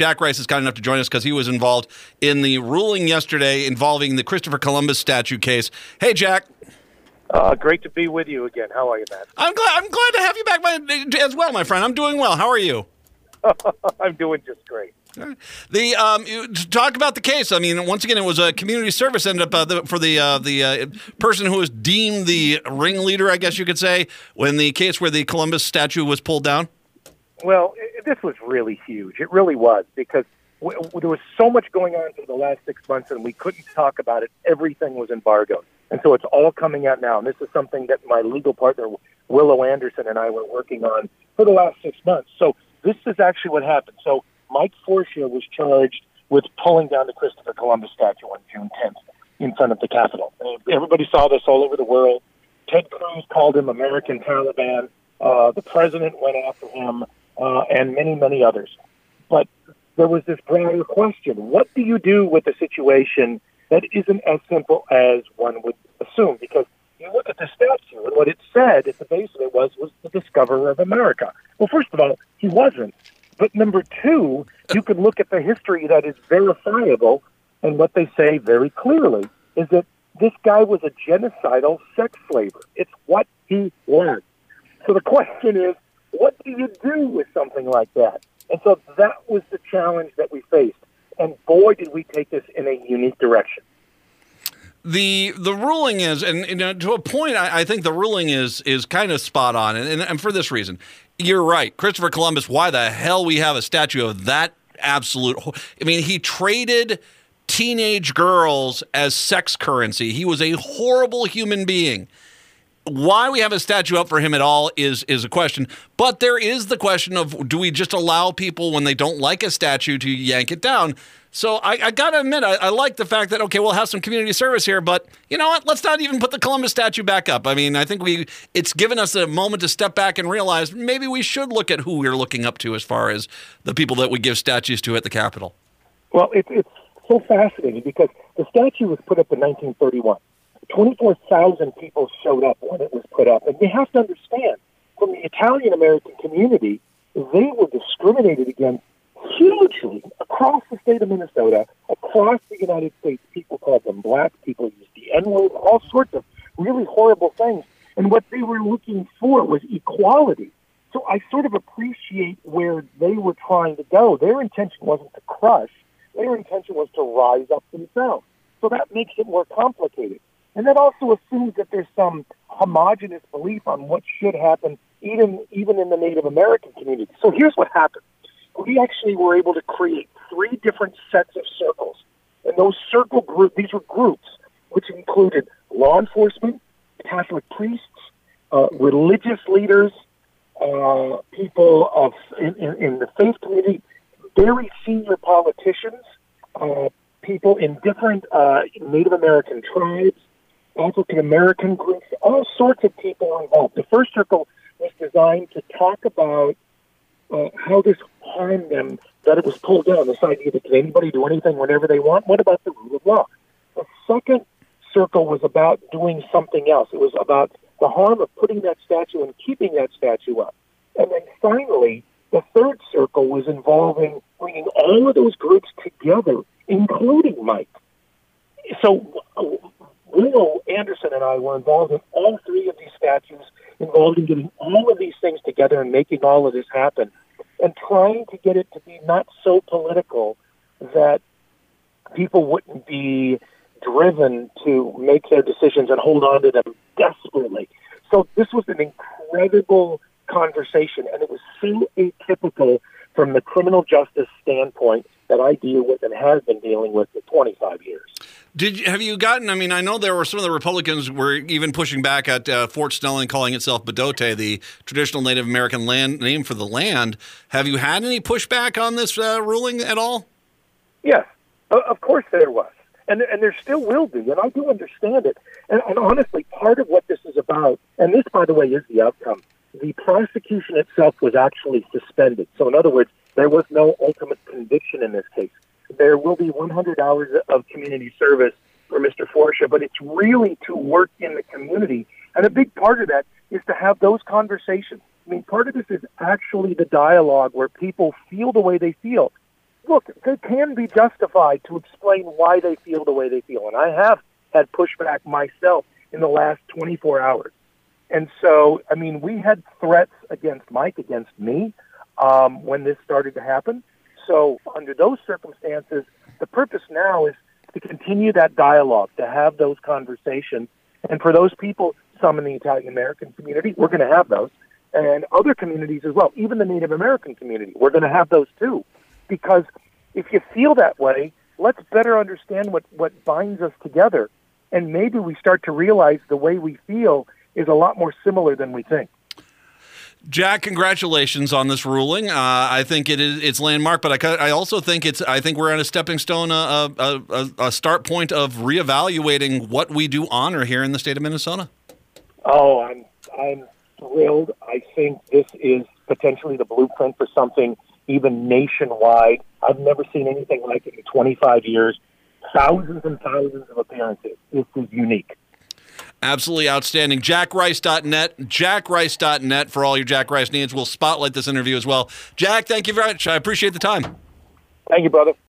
Jack Rice is kind enough to join us because he was involved in the ruling yesterday involving the Christopher Columbus statue case. Hey, Jack. Great to be with you again. How are you, Matt? I'm glad to have you back as well, my friend. I'm doing well. How are you? I'm doing just great. To talk about the case, I mean, once again, it was a community service ended up for the person who was deemed the ringleader, I guess you could say, when the case where the Columbus statue was pulled down. Well, this was really huge. It really was, because there was so much going on for the last 6 months, and we couldn't talk about it. Everything was embargoed. And so it's all coming out now. And this is something that my legal partner, Willow Anderson, and I were working on for the last 6 months. So this is actually what happened. So Mike Forcia was charged with pulling down the Christopher Columbus statue on June 10th in front of the Capitol. Everybody saw this all over the world. Ted Cruz called him American Taliban. The president went after him, and many, many others. But there was this broader question. What do you do with a situation that isn't as simple as one would assume? Because you look at the statue, and what it said at the base of it was the discoverer of America. Well, first of all, he wasn't. But number two, you can look at the history that is verifiable, and what they say very clearly is that this guy was a genocidal sex slaver. It's what he was. So the question is, what do you do with something like that? And so that was the challenge that we faced. And boy, did we take this in a unique direction. The ruling is, and to a point, I think the ruling is kind of spot on, and for this reason. You're right. Christopher Columbus, why the hell we have a statue of that absolute... I mean, he traded teenage girls as sex currency. He was a horrible human being. Why we have a statue up for him at all is a question. But there is the question of, do we just allow people when they don't like a statue to yank it down? So I got to admit, I like the fact that, okay, we'll have some community service here, but you know what? Let's not even put the Columbus statue back up. I mean, I think it's given us a moment to step back and realize maybe we should look at who we're looking up to as far as the people that we give statues to at the Capitol. Well, it's so fascinating because the statue was put up in 1931. 24,000 people showed up when it was put up. And you have to understand, from the Italian-American community, they were discriminated against hugely across the state of Minnesota, across the United States. People called them black, people used the N-word, all sorts of really horrible things. And what they were looking for was equality. So I sort of appreciate where they were trying to go. Their intention wasn't to crush. Their intention was to rise up themselves. So that makes it more complicated. And that also assumes that there's some homogenous belief on what should happen, even in the Native American community. So here's what happened. We actually were able to create 3 different sets of circles. And those these were groups, which included law enforcement, Catholic priests, religious leaders, people in the faith community, very senior politicians, people in different Native American tribes, African American groups, all sorts of people involved. The first circle was designed to talk about how this harmed them, that it was pulled down, this idea that can anybody do anything whenever they want? What about the rule of law? The second circle was about doing something else. It was about the harm of putting that statue and keeping that statue up. And then finally, the third circle was involving bringing all of those groups together, including Mike. So Willow Anderson and I were involved in all 3 of these statues, involved in getting all of these things together and making all of this happen, and trying to get it to be not so political that people wouldn't be driven to make their decisions and hold on to them desperately. So this was an incredible conversation, and it was so atypical from the criminal justice standpoint that I deal with and have been dealing with for 25 years. Have you gotten, I mean, I know there were some of the Republicans were even pushing back at Fort Snelling, calling itself Bdote, the traditional Native American land name for the land. Have you had any pushback on this ruling at all? Yes, of course there was. And there still will be, and I do understand it. And honestly, part of what this is about, and this, by the way, is the outcome, the prosecution itself was actually suspended. So in other words, there was no ultimate conviction in this case. There will be 100 hours of community service for Mr. Forcia, but it's really to work in the community. And a big part of that is to have those conversations. I mean, part of this is actually the dialogue where people feel the way they feel. look, they can be justified to explain why they feel the way they feel. And I have had pushback myself in the last 24 hours. And so, I mean, we had threats against Mike, against me, when this started to happen. So under those circumstances, the purpose now is to continue that dialogue, to have those conversations. And for those people, some in the Italian-American community, we're going to have those. And other communities as well, even the Native American community, we're going to have those too. Because if you feel that way, let's better understand what binds us together. And maybe we start to realize the way we feel is a lot more similar than we think. Jack, congratulations on this ruling. I think it's landmark, but I also think we're at a stepping stone, a start point of reevaluating what we do honor here in the state of Minnesota. Oh, I'm thrilled. I think this is potentially the blueprint for something even nationwide. I've never seen anything like it in 25 years. Thousands and thousands of appearances. This is unique. Absolutely outstanding. JackRice.net, JackRice.net for all your Jack Rice needs. We'll spotlight this interview as well. Jack, thank you very much. I appreciate the time. Thank you, brother.